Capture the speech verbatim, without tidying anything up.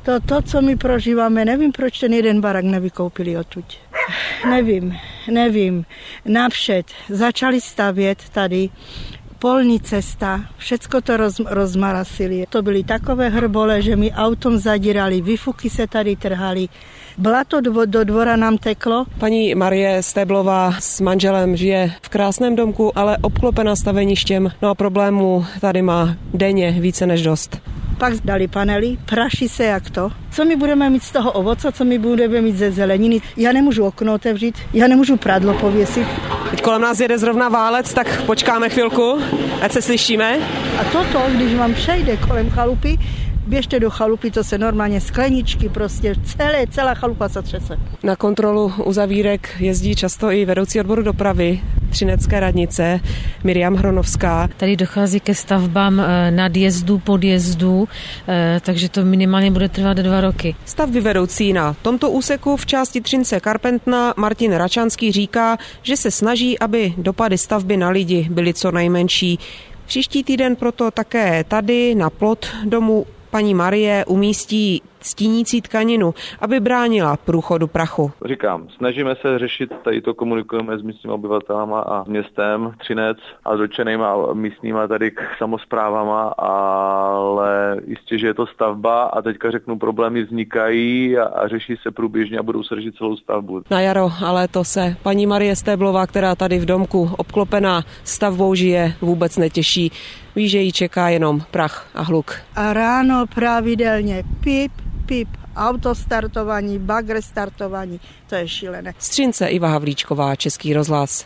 To, to, co my prožíváme, nevím, proč ten jeden barák nevykoupili odtud. Nevím, nevím. Napřed začali stavět tady polní cesta, všecko to roz, rozmarasili. To byly takové hrbole, že mi autom zadírali, výfuky se tady trhaly. Blato do, do dvora nám teklo. Paní Marie Stéblová s manželem žije v krásném domku, ale obklopena staveništěm. No a problémů tady má denně více než dost. Pak dali panely, praší se jak to. Co my budeme mít z toho ovoce, co my budeme mít ze zeleniny? Já nemůžu okno otevřít, já nemůžu prádlo pověsit. Teď kolem nás jede zrovna válec, tak počkáme chvilku, ať se slyšíme. A toto, když vám přejde kolem chalupy, běžte do chalupy, to se normálně skleničky, prostě celé, celá chalupa se třese. Na kontrolu uzavírek jezdí často i vedoucí odboru dopravy Třinecké radnice Miriam Hronovská. Tady dochází ke stavbám nadjezdů, podjezdů, takže to minimálně bude trvat dva roky. Stavby vedoucí na tomto úseku v části Třince Karpentna Martin Račanský říká, že se snaží, aby dopady stavby na lidi byly co nejmenší. Příští týden proto také tady na plot domu paní Marie umístí stínící tkaninu, aby bránila průchodu prachu. Říkám, snažíme se řešit, tady to komunikujeme s místními obyvatelama a městem Třinec a dotčenýma místníma tady k samosprávama, ale jistě, že je to stavba a teďka řeknu, problémy vznikají a, a řeší se průběžně a budou se řešit celou stavbu. Na jaro a léto se paní Marie Stéblová, která tady v domku obklopená stavbou žije, vůbec netěší. Ví, že jí čeká jenom prach a hluk. A ráno pravidelně pip, pip, autostartování, bagre startování, to je šílené. Z Třince Iva Havlíčková, Český rozhlas.